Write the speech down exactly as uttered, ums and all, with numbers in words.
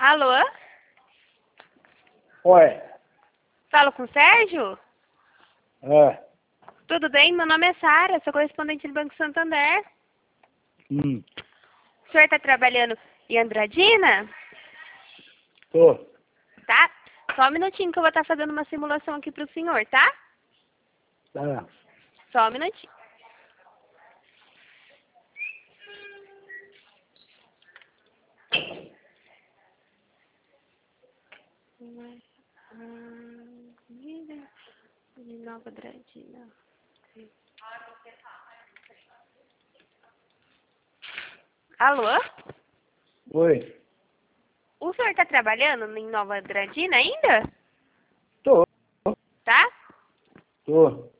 Alô? Oi. Falo com o Sérgio? É. Tudo bem? Meu nome é Sara, sou correspondente do Banco Santander. Hum. O senhor está trabalhando em Andradina? Tô. Tá? Só um minutinho que eu vou estar fazendo uma simulação aqui para o senhor, tá? Tá. Só um minutinho. Nova Andradina. Alô? Oi. O senhor está trabalhando em Nova Andradina ainda? Tô. Tá? Tô.